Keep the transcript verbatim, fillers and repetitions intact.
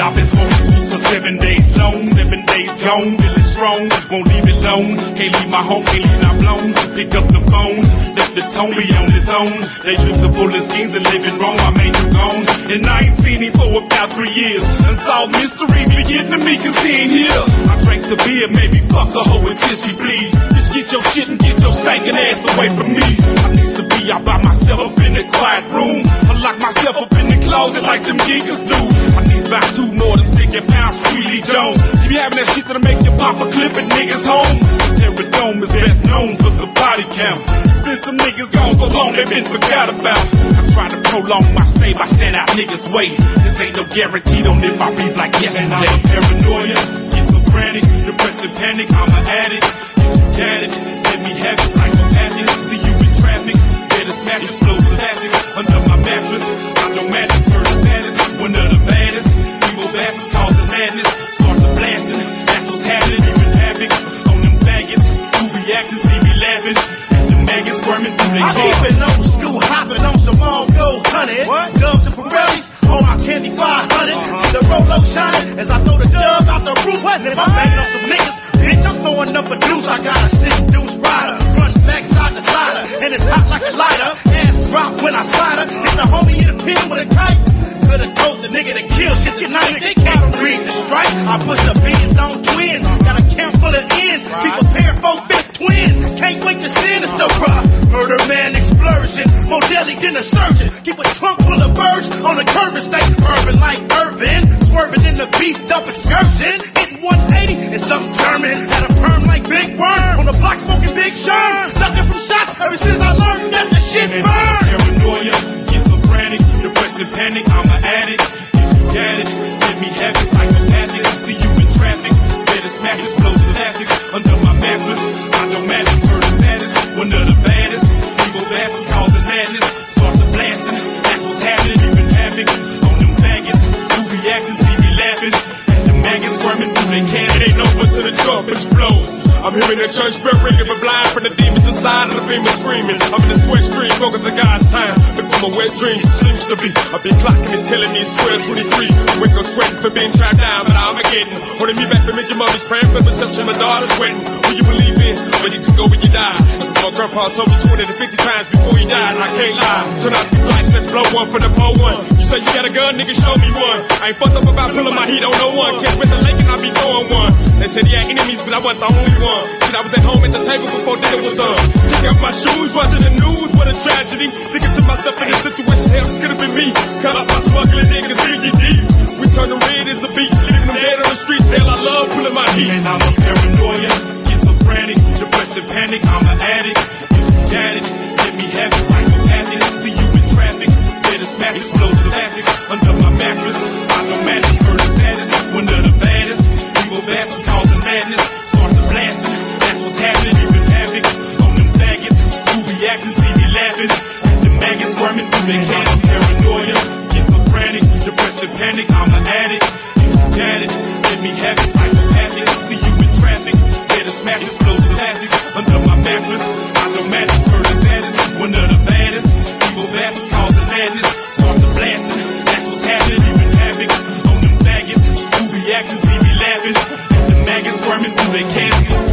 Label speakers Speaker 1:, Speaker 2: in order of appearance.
Speaker 1: I've been smoking sweets for seven days long, seven days gone, feeling strong, won't leave it alone. Can't leave my home, can't leave not blown. Pick up the phone, left the tone, be on his own. They trips of pulling schemes and living wrong, I made you gone. And I ain't seen him for about three years. Unsolved mysteries be getting to me cause he ain't here. I drank some beer, maybe fuck a hoe until she bleed. Bitch, get your shit and get your stinking ass away from me. I need to be out by myself up in the quiet room. I lock myself up in the closet like them geekers do. I need about two more than sticking pounds for Sweet Lee Jones. You be having that shit that'll make you pop a clip at niggas' homes. Terradome is best known for the body count. It's been some niggas gone so long they been forgot about. I try to prolong my stay by stand out niggas' way. This ain't no guarantee, don't if I breathe like yesterday. And I'm a paranoia, schizophrenic, depressed and panic, I'm an addict. If you got it, let me have it, psychopathic. See you in traffic, better smash explosive tactics. Under my mattress, I don't match murder status. One of the baddest, evil bastards causing madness. Start the blasting, that's what's happening. Even havoc on them faggots who be acting, see me laughing. And the maggots squirming through their
Speaker 2: I keep it old school, hopping on some all gold hunted. Dubs and Pirellis on my candy five hundred. Uh-huh. See the Rolo shining as I throw the dub out the roof. And if I'm banging on some niggas, bitch, I'm throwing up a deuce. I got a six deuce rider, front and back, side to side, and it's hot like a lighter. Ass drop when I slide her. It's the homie in the pin with a kite. Could've told the nigga to kill shit tonight. They can't read the strike. I push the beans on twins. Got a camp full of ends. Be prepared for fifth twins. Can't wait to sinister, bruh. Murder man explosion. More deadly than a surgeon. Keep a trunk full of birds on the curve and stay urban like Irvin. Swerving in the beefed up excursion. Hitting one eighty and something German. Had a perm like Big Worm. On the block smoking Big Sherm. Ducking from shots ever since I learned that the shit burned.
Speaker 1: Paranoia, schizophrenic, depressed and panic, I'm an addict. If you got it, let me have it, psychopathic. See you in traffic, better smash explosive tactics. Under my mattress, I don't match murder status. One of the baddest, evil bastards causing madness. Start the blasting, that's what's happening. Even havoc on them faggots who be acting, see me laughing. And the maggots squirming through their cans.
Speaker 3: It ain't over till the trumpets blow. I'm hearing the church bell ringing, but blind from the demons inside and the demons screaming. I'm in the sweat stream, focus on God's time. But from a wet dream, it seems to be. I've been clocking, it's telling me it's twelve twenty-three. Wake up sweating for being trapped down, but I'm getting. Holding me back from your mother's praying for perception, my daughter's sweating. Who you believe in, where you can go when you die. That's what my grandpa told me twenty to fifty times before he died, and I can't lie. Turn out these lights, let's blow one for the poor one. You say you got a gun, nigga, show me one. I ain't fucked up about pulling my heat on no one. Catch with the lake and I be throwing one. They said he had enemies, but I wasn't the only one. Shit, I was at home at the table before dinner was done. Kick out my shoes, watching the news, what a tragedy. Thinking to myself in this situation, hell, this could've been me. Cut up my smuggling niggas, dig it deep. We turn the red as a beat, leaving them dead on the streets. Hell, I love pulling my heat.
Speaker 1: And I'm a paranoia, schizophrenic, depressed and panic, I'm an addict. If you got it, let me have it, psychopathic. See you in traffic, better smash explosive tactics. Under my mattress, I don't match murder status. One of the baddest, evil bastards causing madness. Start the blasting, that's what's happening. Even havoc on them faggots who be acting, see me laughing. And the maggots squirming through their cans. Paranoia, schizophrenic, depressed and panic, I'm an addict. If you got it, let me have it, psychopathic. See you in traffic, better smash explosive tactics. Under my mattress, I don't match murder status. One of the baddest, evil bastards causing madness. Start the blasting, that's what's happening. Even havoc on them faggots who be acting, see me laughing. And the maggots squirming through their cans.